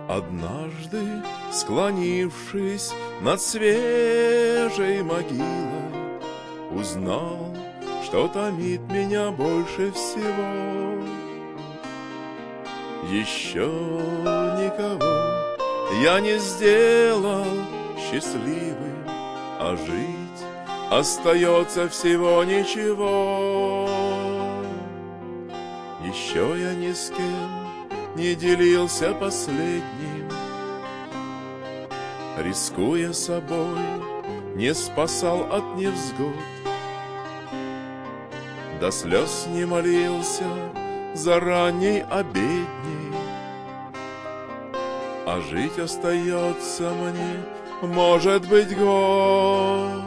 Однажды, склонившись над свежей могилой, узнал, что томит меня больше всего. Еще никого я не сделал счастливым, а жить остается всего ничего. Еще я ни с кем не делился последним, рискуя собой, не спасал от невзгод, до слез не молился за ранней обедней, а жить остается мне, может быть, год.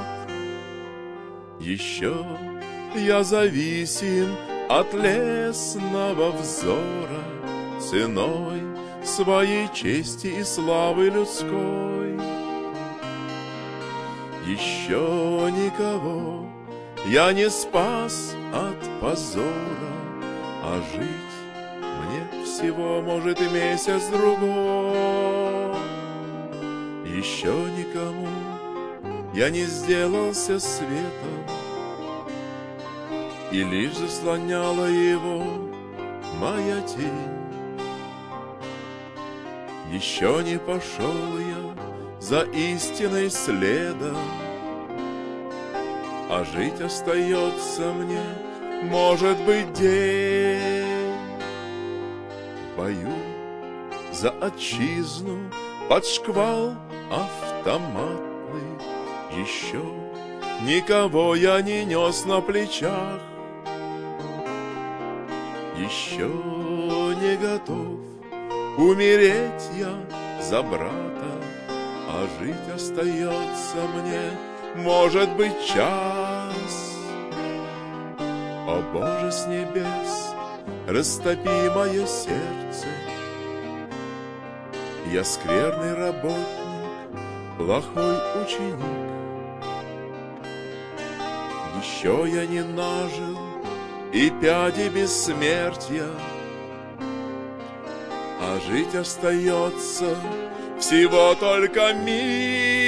Еще я зависим от лесного взора, ценой своей чести и славы людской. Еще никого я не спас от позора, а жить мне всего, может, и месяц-другой. Еще никому я не сделался светом, и лишь заслоняла его моя тень. Еще не пошел я за истиной следом, а жить остается мне, может быть, день. В бою за отчизну под шквал автоматный еще никого я не нес на плечах. Еще не готов умереть я за брата, а жить остается мне, может быть, час. О Боже с небес, растопи мое сердце, я скверный работник, плохой ученик. Еще я не нажил и пяди бессмертия, а жить остается всего только миг.